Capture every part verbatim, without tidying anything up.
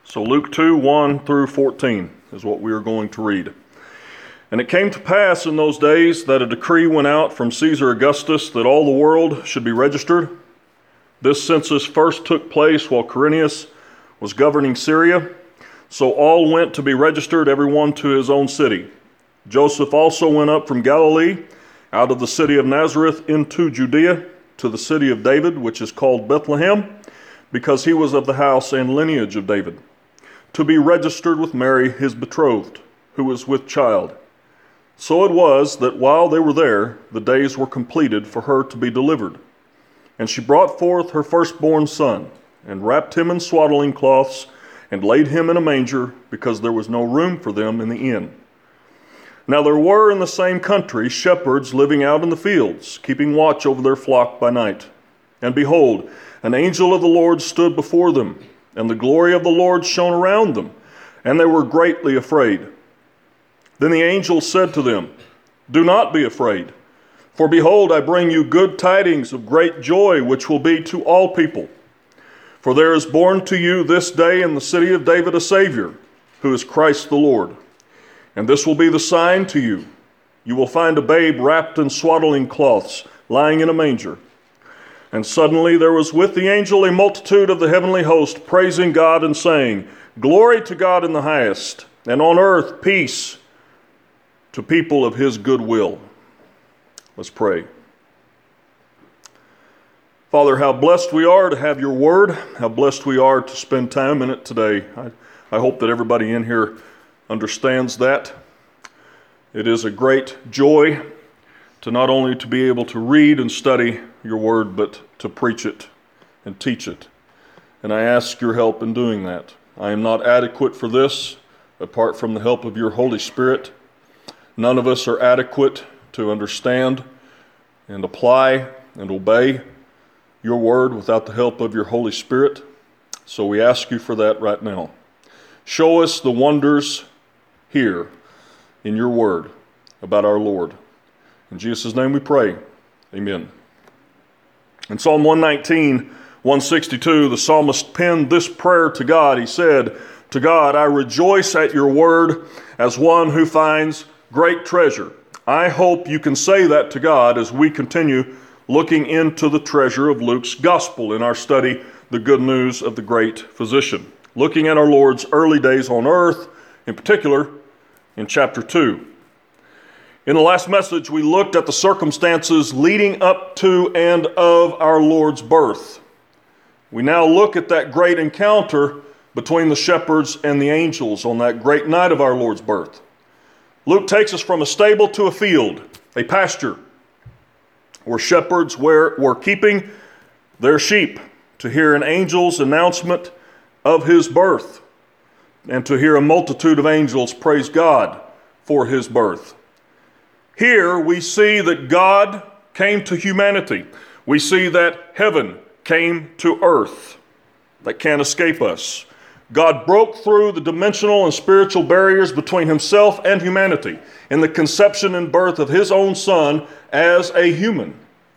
So Luke two, one through fourteen is what we are going to read. And it came to pass in those days that a decree went out from Caesar Augustus that all the world should be registered. This census first took place while Quirinius was governing Syria. So all went to be registered, every one to his own city. Joseph also went up from Galilee, out of the city of Nazareth into Judea, to the city of David, which is called Bethlehem, because he was of the house and lineage of David, to be registered with Mary, his betrothed, who was with child. So it was that while they were there, the days were completed for her to be delivered. And she brought forth her firstborn son, and wrapped him in swaddling cloths, and laid him in a manger, because there was no room for them in the inn. Now there were in the same country shepherds living out in the fields, keeping watch over their flock by night. And behold, an angel of the Lord stood before them, and the glory of the Lord shone around them, and they were greatly afraid. Then the angel said to them, "Do not be afraid, for behold, I bring you good tidings of great joy, which will be to all people. For there is born to you this day in the city of David a Savior, who is Christ the Lord. And this will be the sign to you. You will find a babe wrapped in swaddling cloths, lying in a manger." And suddenly there was with the angel a multitude of the heavenly host, praising God and saying, "Glory to God in the highest, and on earth peace to people of his good will." Let's pray. Father, how blessed we are to have your word, how blessed we are to spend time in it today. I, I hope that everybody in here understands that. It is a great joy to not only to be able to read and study your word, but to preach it and teach it. And I ask your help in doing that. I am not adequate for this, apart from the help of your Holy Spirit. None of us are adequate to understand and apply and obey your word without the help of your Holy Spirit. So we ask you for that right now. Show us the wonders here in your word about our Lord. In Jesus' name we pray. Amen. In Psalm one nineteen, one sixty-two, the psalmist penned this prayer to God. He said, "To God, I rejoice at your word as one who finds great treasure." I hope you can say that to God as we continue looking into the treasure of Luke's gospel in our study, The Good News of the Great Physician, looking at our Lord's early days on earth, in particular in chapter two. In the last message, we looked at the circumstances leading up to and of our Lord's birth. We now look at that great encounter between the shepherds and the angels on that great night of our Lord's birth. Luke takes us from a stable to a field, a pasture, where shepherds were, were keeping their sheep to hear an angel's announcement of his birth and to hear a multitude of angels praise God for his birth. Here we see that God came to humanity. We see that heaven came to earth. That can't escape us. God broke through the dimensional and spiritual barriers between himself and humanity in the conception and birth of his own Son as a human.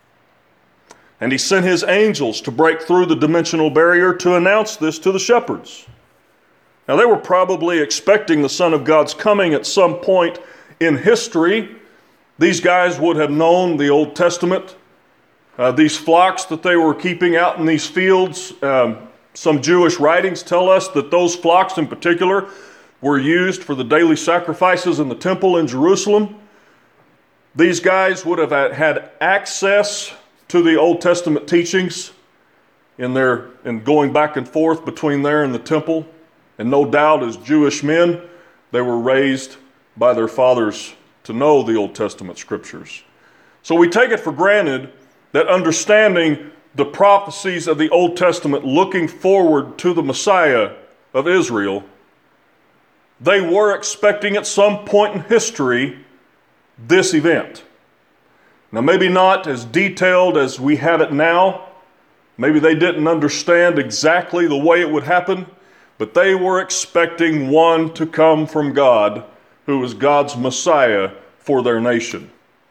And he sent his angels to break through the dimensional barrier to announce this to the shepherds. Now they were probably expecting the Son of God's coming at some point in history. These guys would have known the Old Testament. Uh, these flocks that they were keeping out in these fields, um, some Jewish writings tell us that those flocks in particular were used for the daily sacrifices in the temple in Jerusalem. These guys would have had access to the Old Testament teachings in their in going back and forth between there and the temple. And no doubt as Jewish men, they were raised by their fathers to know the Old Testament scriptures. So we take it for granted that understanding the prophecies of the Old Testament looking forward to the Messiah of Israel, they were expecting at some point in history this event. Now maybe not as detailed as we have it now. Maybe they didn't understand exactly the way it would happen, but they were expecting one to come from God who was God's Messiah for their nation.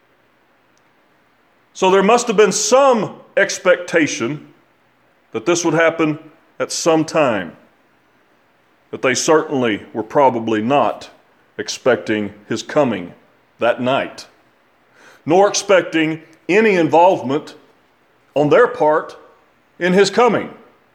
So there must have been some expectation that this would happen at some time. that they certainly were probably not expecting his coming that night, nor expecting any involvement on their part in his coming.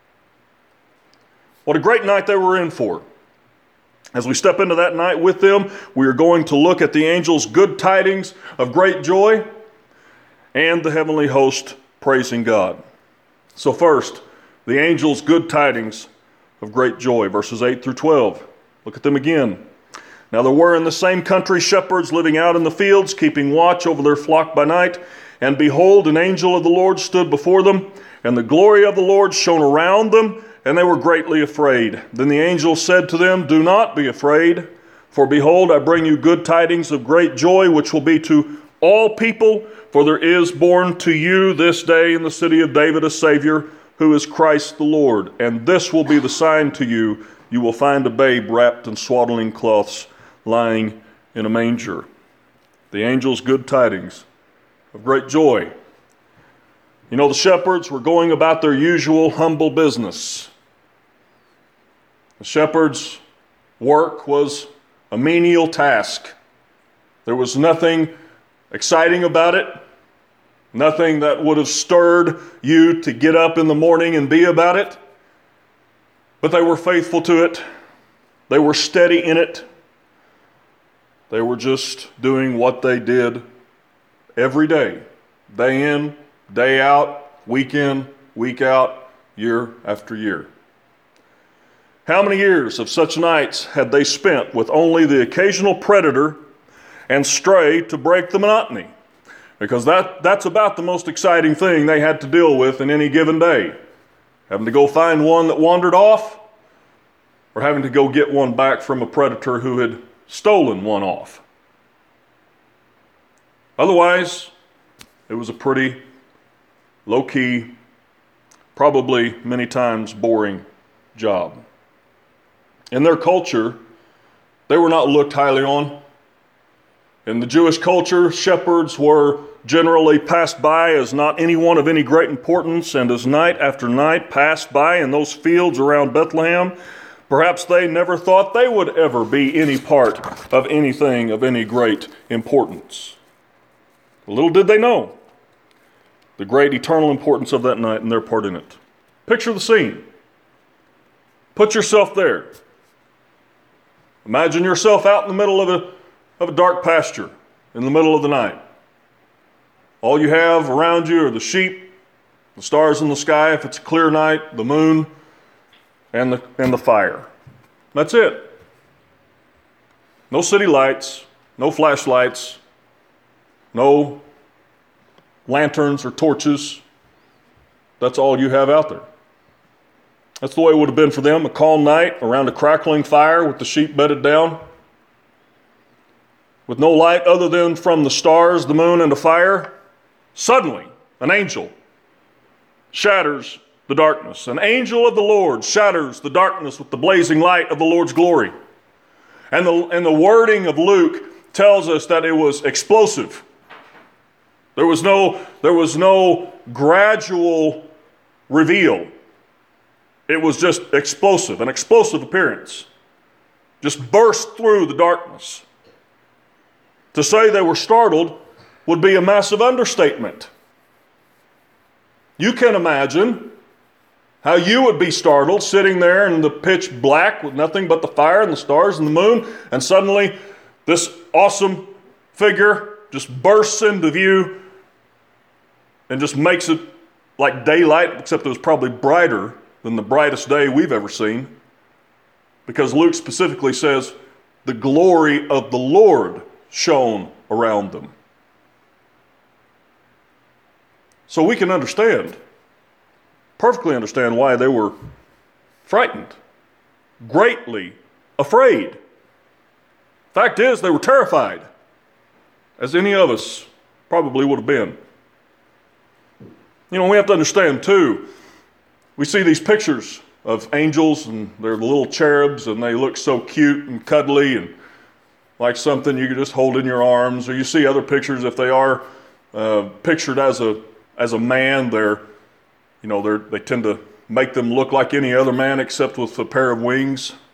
What a great night they were in for. As we step into that night with them, we are going to look at the angels' good tidings of great joy and the heavenly host praising God. So first, the angels' good tidings of great joy, verses eight through twelve. Look at them again. Now there were in the same country shepherds living out in the fields, keeping watch over their flock by night. And behold, an angel of the Lord stood before them, and the glory of the Lord shone around them, and they were greatly afraid. Then the angel said to them, Do not be afraid, for behold, I bring you good tidings of great joy, which will be to all people, for there is born to you this day in the city of David a Savior, who is Christ the Lord. And this will be the sign to you. You will find a babe wrapped in swaddling cloths, lying in a manger. The angel's good tidings of great joy. You know, the shepherds were going about their usual humble business. The shepherd's work was a menial task. There was nothing exciting about it, nothing that would have stirred you to get up in the morning and be about it. But they were faithful to it. They were steady in it. They were just doing what they did every day, day in, day out, week in, week out, year after year. How many years of such nights had they spent with only the occasional predator and stray to break the monotony? Because that, that's about the most exciting thing they had to deal with in any given day. Having to go find one that wandered off, or having to go get one back from a predator who had stolen one off. Otherwise, it was a pretty low-key, probably many times boring job. In their culture, they were not looked highly on. In the Jewish culture, shepherds were generally passed by as not anyone of any great importance, and as night after night passed by in those fields around Bethlehem, perhaps they never thought they would ever be any part of anything of any great importance. Little did they know the great eternal importance of that night and their part in it. Picture the scene. Put yourself there. Imagine yourself out in the middle of a, of a dark pasture in the middle of the night. All you have around you are the sheep, the stars in the sky, if it's a clear night, the moon, and the, and the fire. That's it. No city lights, no flashlights, no lanterns or torches. That's all you have out there. That's the way it would have been for them, a calm night around a crackling fire with the sheep bedded down. With no light other than from the stars, the moon, and the fire. Suddenly, an angel shatters the darkness. An angel of the Lord shatters the darkness with the blazing light of the Lord's glory. And the, and the wording of Luke tells us that it was explosive. There was no, there was no gradual reveal. It was just explosive, an explosive appearance. Just burst through the darkness. To say they were startled would be a massive understatement. You can imagine how you would be startled sitting there in the pitch black with nothing but the fire and the stars and the moon, and suddenly this awesome figure just bursts into view and just makes it like daylight, except it was probably brighter than the brightest day we've ever seen, because Luke specifically says the glory of the Lord shone around them. So we can understand, perfectly understand why they were frightened, greatly afraid. Fact is, they were terrified, as any of us probably would have been. You know, we have to understand too, we see these pictures of angels and they're the little cherubs and they look so cute and cuddly and like something you could just hold in your arms. Or you see other pictures, if they are uh, pictured as a as a man, they're you know they're they tend to make them look like any other man except with a pair of wings.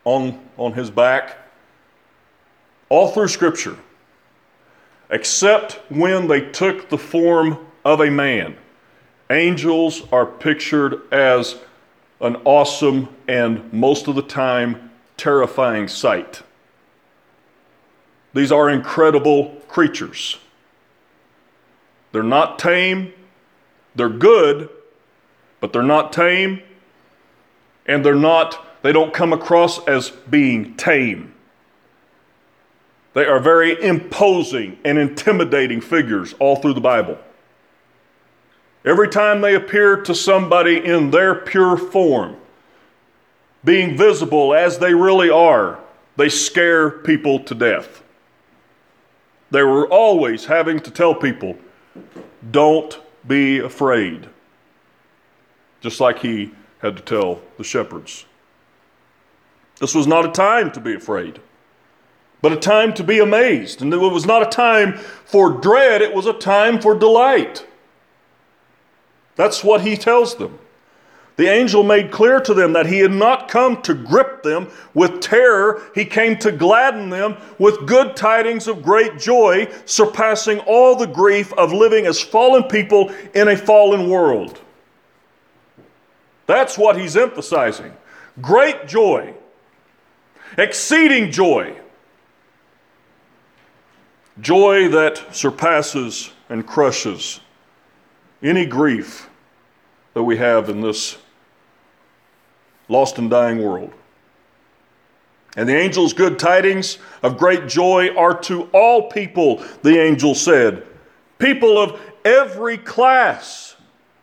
on, on his back, all through Scripture, except when they took the form of a man. Angels are pictured as an awesome and most of the time terrifying sight. These are incredible creatures. They're not tame. They're good, but they're not tame. And they're not, they don't come across as being tame. They are very imposing and intimidating figures all through the Bible. Every time they appear to somebody in their pure form, being visible as they really are, they scare people to death. They were always having to tell people, don't be afraid. Just like he had to tell the shepherds. This was not a time to be afraid, but a time to be amazed. And it was not a time for dread, it was a time for delight. That's what he tells them. The angel made clear to them that he had not come to grip them with terror. He came to gladden them with good tidings of great joy, surpassing all the grief of living as fallen people in a fallen world. That's what he's emphasizing. Great joy, exceeding joy, joy that surpasses and crushes any grief that we have in this lost and dying world. And the angel's good tidings of great joy are to all people, the angel said. People of every class,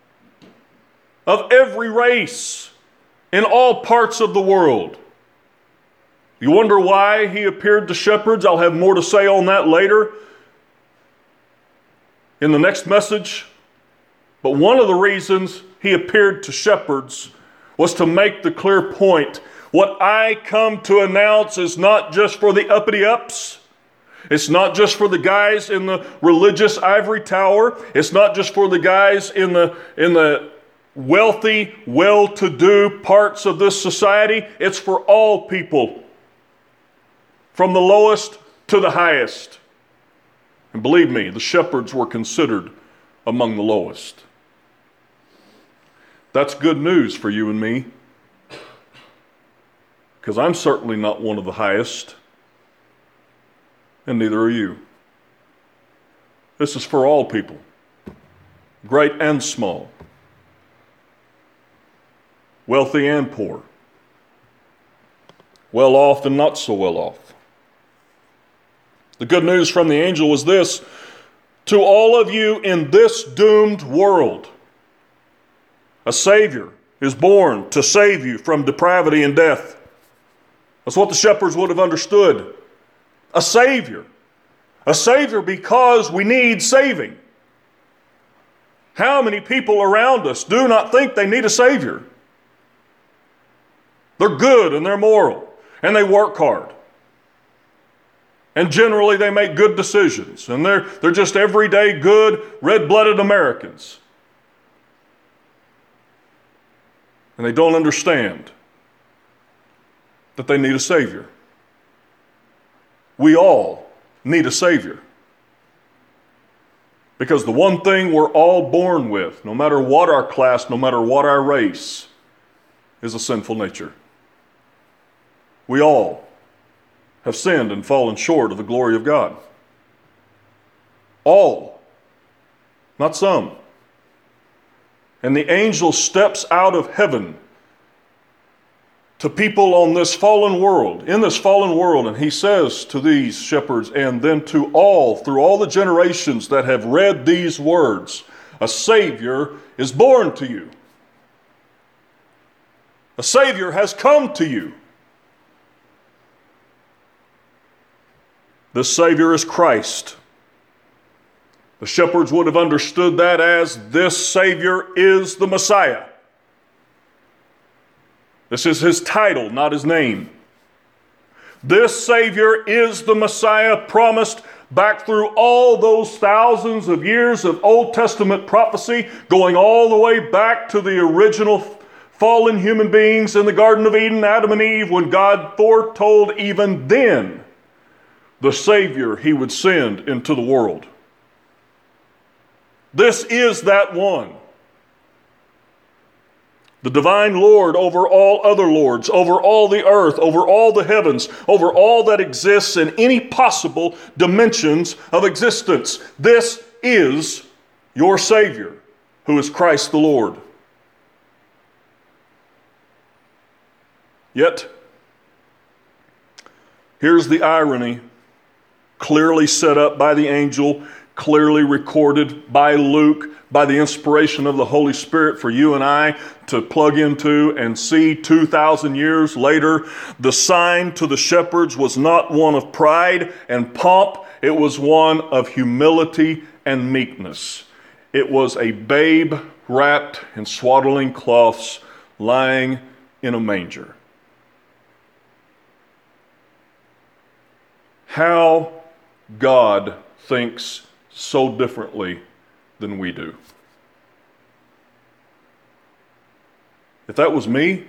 of every race, in all parts of the world. You wonder why he appeared to shepherds? I'll have more to say on that later in the next message. But one of the reasons he appeared to shepherds was to make the clear point. What I come to announce is not just for the uppity-ups. It's not just for the guys in the religious ivory tower. It's not just for the guys in the, in the wealthy, well-to-do parts of this society. It's for all people, from the lowest to the highest. And believe me, the shepherds were considered among the lowest. That's good news for you and me, because I'm certainly not one of the highest, and neither are you. This is for all people, great and small, wealthy and poor, well off and not so well off. The good news from the angel was this: to all of you in this doomed world, a Savior is born to save you from depravity and death. That's what the shepherds would have understood. A Savior. A Savior because we need saving. How many people around us do not think they need a Savior? They're good and they're moral and they work hard. And generally they make good decisions. And they're, they're just everyday good, red-blooded Americans. And they don't understand that they need a Savior. We all need a Savior. Because the one thing we're all born with, no matter what our class, no matter what our race, is a sinful nature. We all have sinned and fallen short of the glory of God. All, not some. And the angel steps out of heaven to people on this fallen world, in this fallen world, and he says to these shepherds, and then to all, through all the generations that have read these words, a Savior is born to you. A Savior has come to you. This Savior is Christ. The shepherds would have understood that as this Savior is the Messiah. This is his title, not his name. This Savior is the Messiah promised back through all those thousands of years of Old Testament prophecy, going all the way back to the original fallen human beings in the Garden of Eden, Adam and Eve, when God foretold even then the Savior he would send into the world. This is that one. The divine Lord over all other lords, over all the earth, over all the heavens, over all that exists in any possible dimensions of existence. This is your Savior, who is Christ the Lord. Yet, here's the irony, clearly set up by the angel, clearly recorded by Luke, by the inspiration of the Holy Spirit for you and I to plug into and see two thousand years later. The sign to the shepherds was not one of pride and pomp, it was one of humility and meekness. It was a babe wrapped in swaddling cloths lying in a manger. How God thinks so differently than we do. If that was me,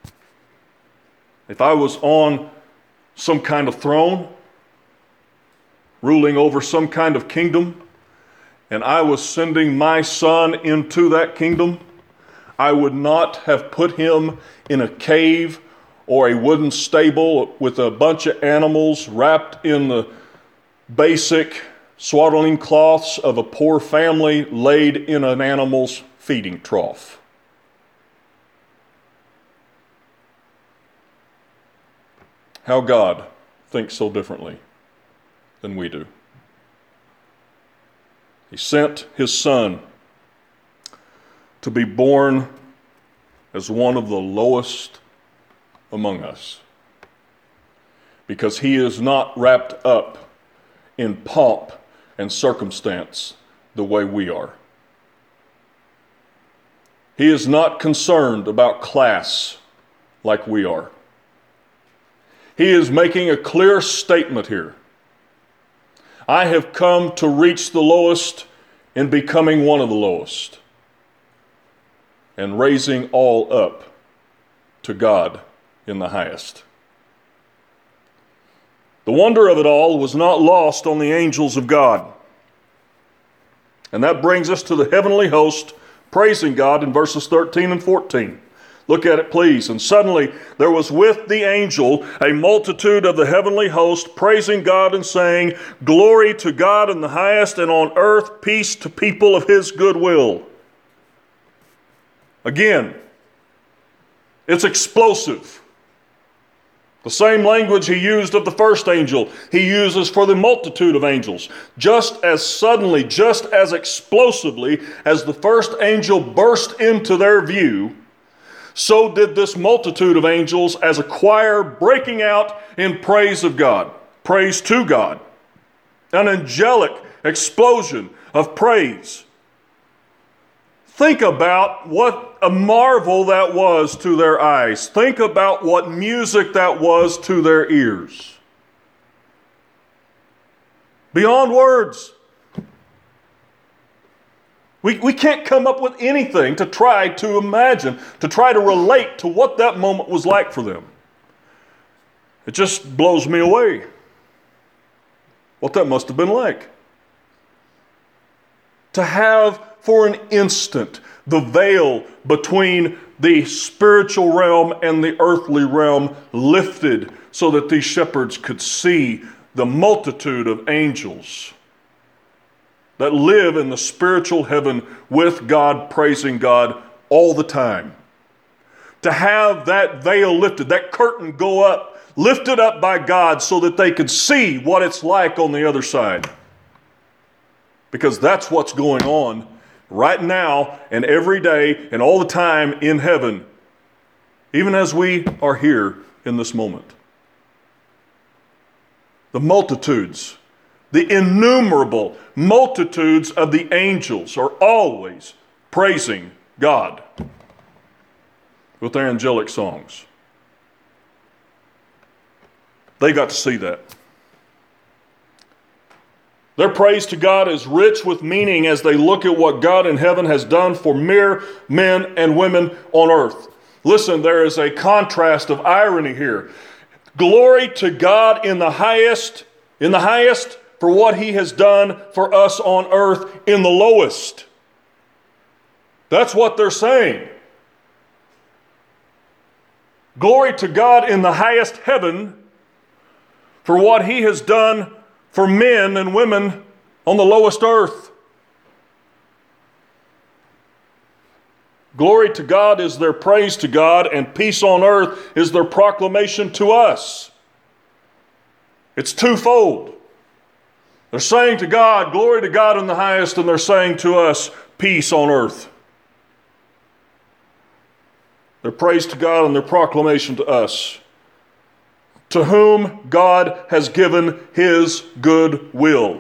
if I was on some kind of throne, ruling over some kind of kingdom, and I was sending my son into that kingdom, I would not have put him in a cave or a wooden stable with a bunch of animals wrapped in the basic swaddling cloths of a poor family laid in an animal's feeding trough. How God thinks so differently than we do. He sent his son to be born as one of the lowest among us, because he is not wrapped up in pomp and circumstance the way we are. He is not concerned about class like we are. He is making a clear statement here. I have come to reach the lowest in becoming one of the lowest and raising all up to God in the highest. The wonder of it all was not lost on the angels of God. And that brings us to the heavenly host praising God in verses thirteen and fourteen. Look at it, please. And suddenly there was with the angel a multitude of the heavenly host praising God and saying, "Glory to God in the highest, and on earth peace to people of his goodwill." Again, it's explosive. The same language he used of the first angel, he uses for the multitude of angels. Just as suddenly, just as explosively as the first angel burst into their view, so did this multitude of angels as a choir breaking out in praise of God, praise to God. An angelic explosion of praise. Think about what a marvel that was to their eyes. Think about what music that was to their ears. Beyond words. We, we can't come up with anything to try to imagine, to try to relate to what that moment was like for them. It just blows me away what that must have been like. To have for an instant the veil between the spiritual realm and the earthly realm lifted so that these shepherds could see the multitude of angels that live in the spiritual heaven with God, praising God all the time. To have that veil lifted, that curtain go up, lifted up by God so that they could see what it's like on the other side. Because that's what's going on right now and every day and all the time in heaven, even as we are here in this moment. The multitudes, the innumerable multitudes of the angels are always praising God with their angelic songs. They got to see that. Their praise to God is rich with meaning as they look at what God in heaven has done for mere men and women on earth. Listen, there is a contrast of irony here. Glory to God in the highest, in the highest for what he has done for us on earth in the lowest. That's what they're saying. Glory to God in the highest heaven for what he has done for men and women on the lowest earth. Glory to God is their praise to God, and peace on earth is their proclamation to us. It's twofold. They're saying to God, glory to God in the highest, and they're saying to us, peace on earth. Their praise to God and their proclamation to us, to whom God has given his good will.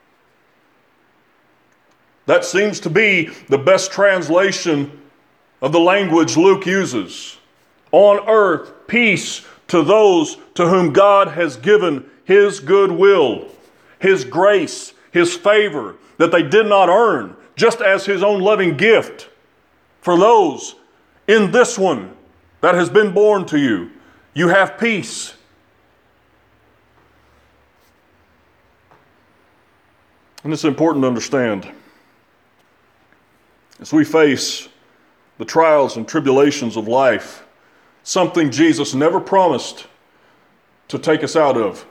That seems to be the best translation of the language Luke uses. On earth, peace to those to whom God has given his good will, his grace, his favor that they did not earn, just as his own loving gift for those in this one that has been born to you. You have peace. And it's important to understand, as we face the trials and tribulations of life, something Jesus never promised to take us out of.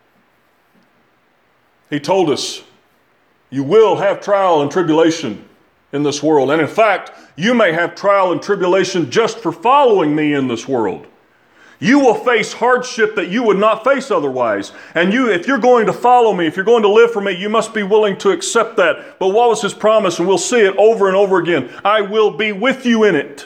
He told us, you will have trial and tribulation in this world. And in fact, you may have trial and tribulation just for following me in this world. You will face hardship that you would not face otherwise. And you, if you're going to follow me, if you're going to live for me, you must be willing to accept that. But what was his promise? And we'll see it over and over again. I will be with you in it.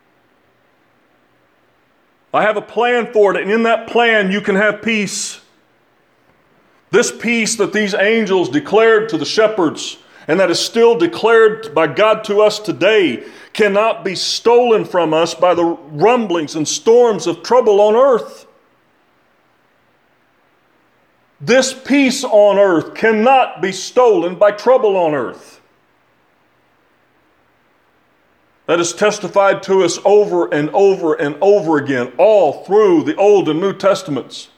I have a plan for it, and in that plan you can have peace. This peace that these angels declared to the shepherds, and that is still declared by God to us today, cannot be stolen from us by the rumblings and storms of trouble on earth. This peace on earth cannot be stolen by trouble on earth. That is testified to us over and over and over again, all through the Old and New Testaments.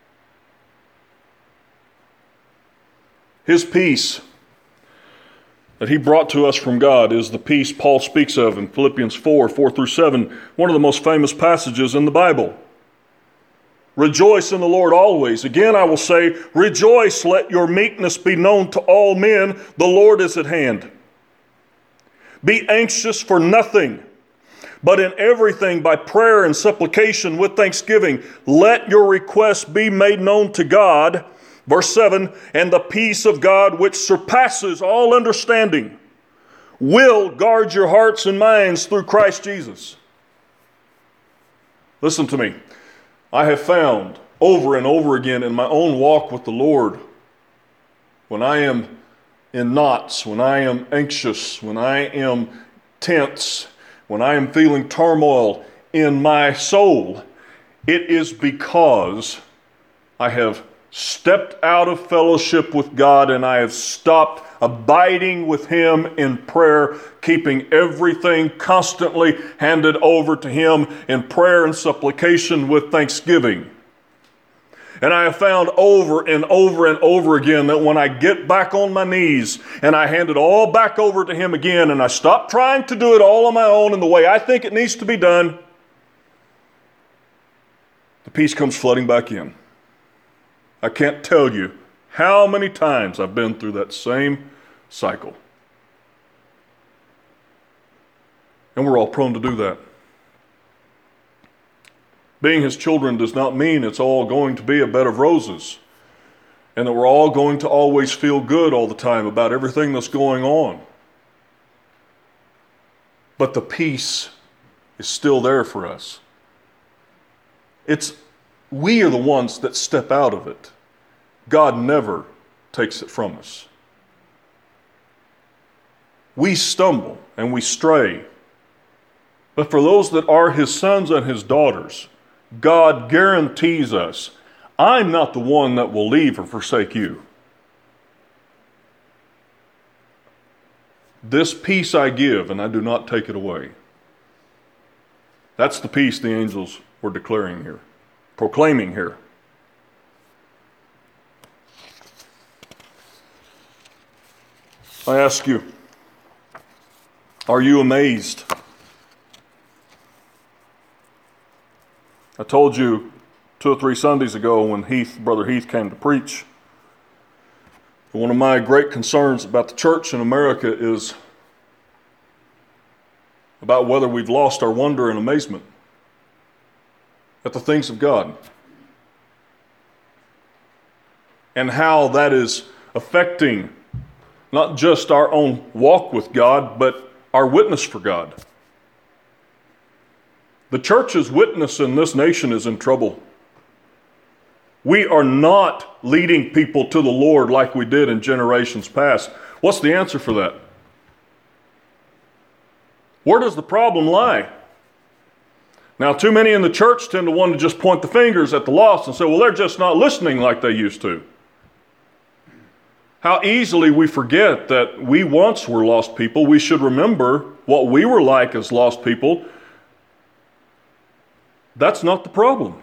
His peace that he brought to us from God is the peace Paul speaks of in Philippians four, four through seven, one of the most famous passages in the Bible. Rejoice in the Lord always. Again, I will say, rejoice, let your meekness be known to all men. The Lord is at hand. Be anxious for nothing, but in everything by prayer and supplication with thanksgiving, let your requests be made known to God. Verse seven, and the peace of God which surpasses all understanding will guard your hearts and minds through Christ Jesus. Listen to me. I have found over and over again in my own walk with the Lord, when I am in knots, when I am anxious, when I am tense, when I am feeling turmoil in my soul, it is because I have stepped out of fellowship with God and I have stopped abiding with him in prayer, keeping everything constantly handed over to him in prayer and supplication with thanksgiving. And I have found over and over and over again that when I get back on my knees and I hand it all back over to him again and I stop trying to do it all on my own in the way I think it needs to be done, the peace comes flooding back in. I can't tell you how many times I've been through that same cycle. And we're all prone to do that. Being his children does not mean it's all going to be a bed of roses and that we're all going to always feel good all the time about everything that's going on. But the peace is still there for us. It's We are the ones that step out of it. God never takes it from us. We stumble and we stray. But for those that are his sons and his daughters, God guarantees us, I'm not the one that will leave or forsake you. This peace I give, and I do not take it away. That's the peace the angels were declaring here, proclaiming here. I ask you, are you amazed? I told you two or three Sundays ago when Heath, Brother Heath came to preach, one of my great concerns about the church in America is about whether we've lost our wonder and amazement at the things of God, and how that is affecting not just our own walk with God, but our witness for God. The church's witness in this nation is in trouble. We are not leading people to the Lord like we did in generations past. What's the answer for that? Where does the problem lie? Now, too many in the church tend to want to just point the fingers at the lost and say, well, they're just not listening like they used to. How easily we forget that we once were lost people. We should remember what we were like as lost people. That's not the problem.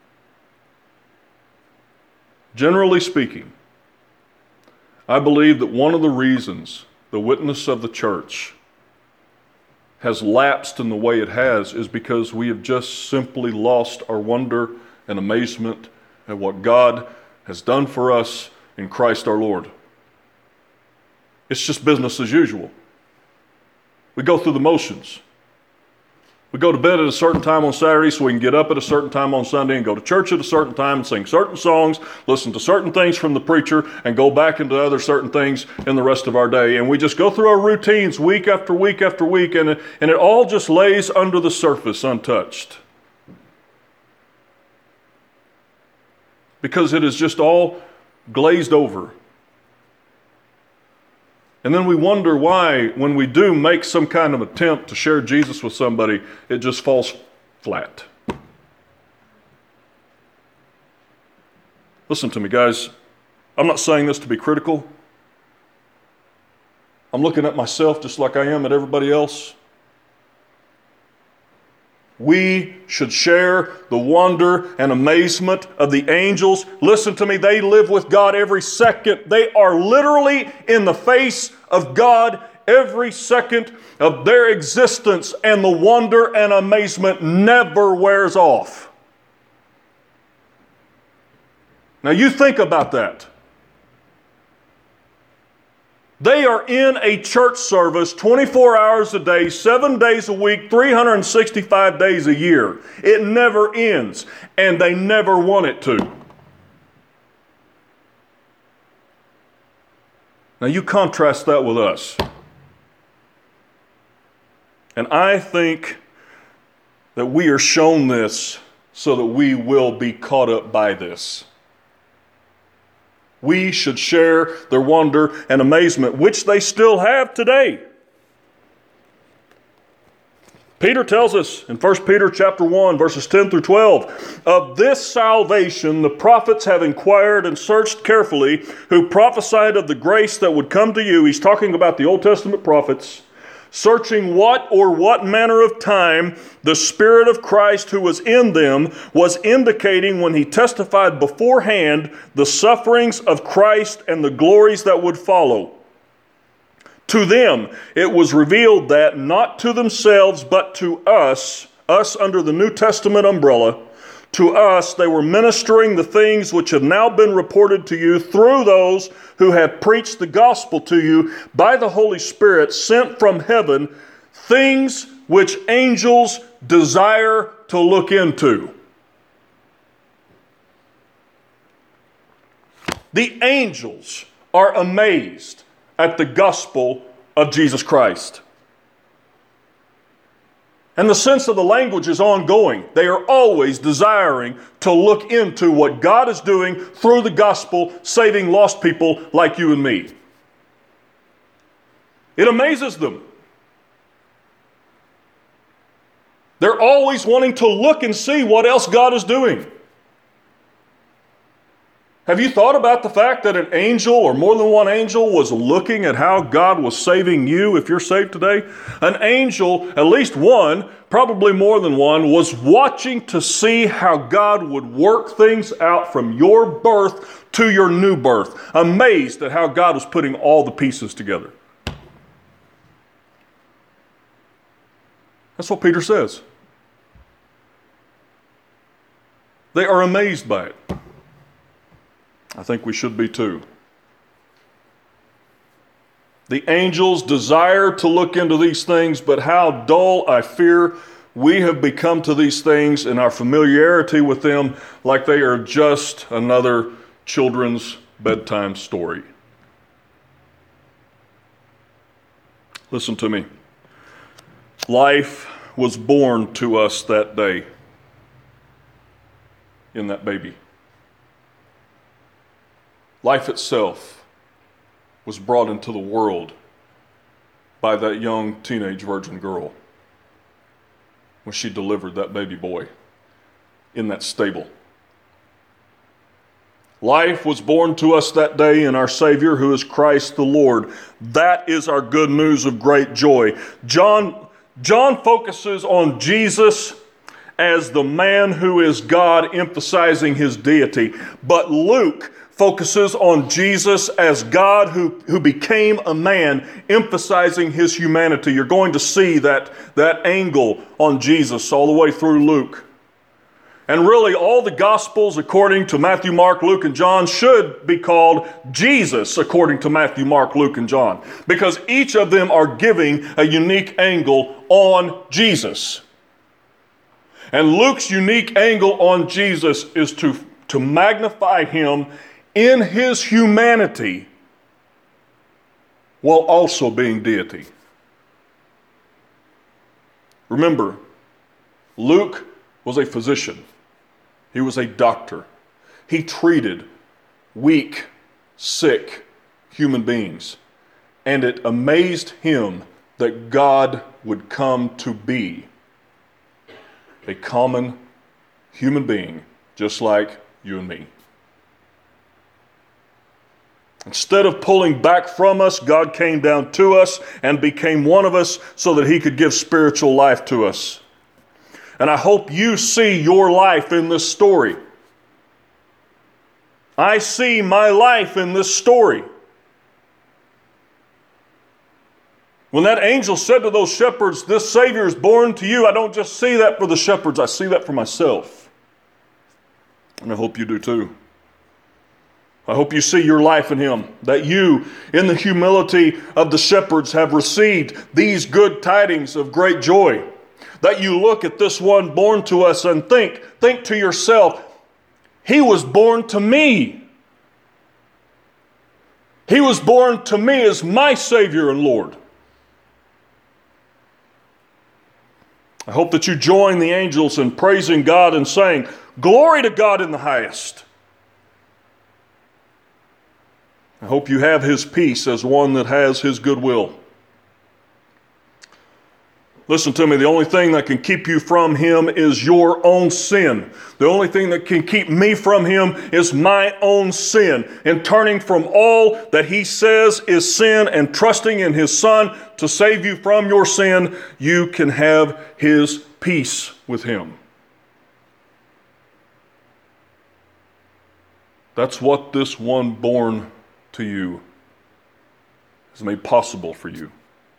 Generally speaking, I believe that one of the reasons the witness of the church has lapsed in the way it has is because we have just simply lost our wonder and amazement at what God has done for us in Christ our Lord. It's just business as usual. We go through the motions. We go to bed at a certain time on Saturday so we can get up at a certain time on Sunday and go to church at a certain time and sing certain songs, listen to certain things from the preacher, and go back into other certain things in the rest of our day. And we just go through our routines week after week after week, and it, and it all just lays under the surface untouched. Because it is just all glazed over. And then we wonder why, when we do make some kind of attempt to share Jesus with somebody, it just falls flat. Listen to me, guys. I'm not saying this to be critical. I'm looking at myself just like I am at everybody else. We should share the wonder and amazement of the angels. Listen to me, they live with God every second. They are literally in the face of God every second of their existence, and the wonder and amazement never wears off. Now you think about that. They are in a church service twenty-four hours a day, seven days a week, three hundred sixty-five days a year. It never ends, and they never want it to. Now you contrast that with us. And I think that we are shown this so that we will be caught up by this. We should share their wonder and amazement, which they still have today. Peter tells us in First Peter chapter one, verses ten through twelve, of this salvation the prophets have inquired and searched carefully, who prophesied of the grace that would come to you. He's talking about the Old Testament prophets, searching what or what manner of time the Spirit of Christ who was in them was indicating when he testified beforehand the sufferings of Christ and the glories that would follow. To them it was revealed that not to themselves but to us, us under the New Testament umbrella, to us they were ministering the things which have now been reported to you through those who have preached the gospel to you by the Holy Spirit sent from heaven, things which angels desire to look into. The angels are amazed at the gospel of Jesus Christ. And the sense of the language is ongoing. They are always desiring to look into what God is doing through the gospel, saving lost people like you and me. It amazes them. They're always wanting to look and see what else God is doing. Have you thought about the fact that an angel or more than one angel was looking at how God was saving you if you're saved today? An angel, at least one, probably more than one, was watching to see how God would work things out from your birth to your new birth, amazed at how God was putting all the pieces together. That's what Peter says. They are amazed by it. I think we should be too. The angels desire to look into these things, but how dull, I fear, we have become to these things in our familiarity with them, like they are just another children's bedtime story. Listen to me. Life was born to us that day in that baby. Life itself was brought into the world by that young teenage virgin girl when she delivered that baby boy in that stable. Life was born to us that day in our Savior, who is Christ the Lord. That is our good news of great joy. John, John focuses on Jesus as the man who is God, emphasizing his deity. But Luke focuses on Jesus as God who, who became a man, emphasizing his humanity. You're going to see that, that angle on Jesus all the way through Luke. And really, all the Gospels, according to Matthew, Mark, Luke, and John, should be called Jesus, according to Matthew, Mark, Luke, and John, because each of them are giving a unique angle on Jesus. And Luke's unique angle on Jesus is to, to magnify him in his humanity while also being deity. Remember, Luke was a physician. He was a doctor. He treated weak, sick human beings. And it amazed him that God would come to be a common human being, just like you and me. Instead of pulling back from us, God came down to us and became one of us so that he could give spiritual life to us. And I hope you see your life in this story. I see my life in this story. When that angel said to those shepherds, "This Savior is born to you," I don't just see that for the shepherds, I see that for myself. And I hope you do too. I hope you see your life in him, that you, in the humility of the shepherds, have received these good tidings of great joy. That you look at this one born to us and think, think to yourself, he was born to me. He was born to me as my Savior and Lord. I hope that you join the angels in praising God and saying, "Glory to God in the highest." I hope you have his peace as one that has his goodwill. Listen to me, the only thing that can keep you from him is your own sin. The only thing that can keep me from him is my own sin. And turning from all that he says is sin and trusting in his Son to save you from your sin, you can have his peace with him. That's what this one born to you has made possible for you.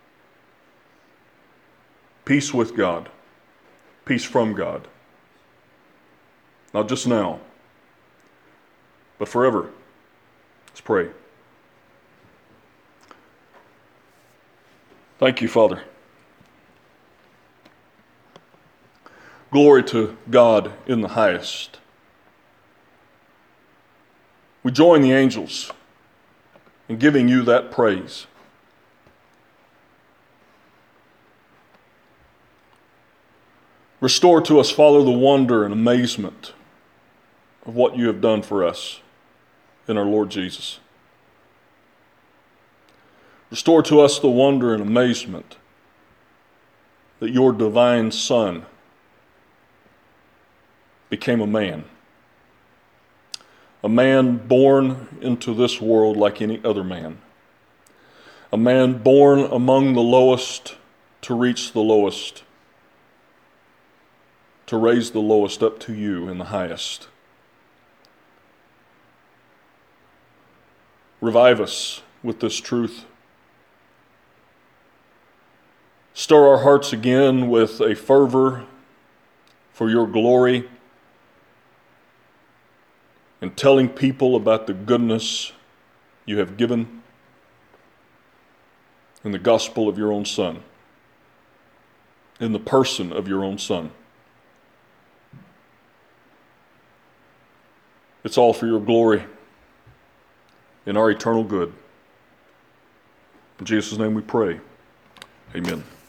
Peace with God. Peace from God. Not just now, but forever. Let's pray. Thank you, Father. Glory to God in the highest. We join the angels in giving you that praise. Restore to us, Father, the wonder and amazement of what you have done for us in our Lord Jesus. Restore to us the wonder and amazement that your divine Son became a man. a man born into this world like any other man, a man born among the lowest to reach the lowest, to raise the lowest up to you in the highest. Revive us with this truth. Stir our hearts again with a fervor for your glory and telling people about the goodness you have given in the gospel of your own Son, in the person of your own Son. It's all for your glory and our eternal good. In Jesus' name we pray. Amen.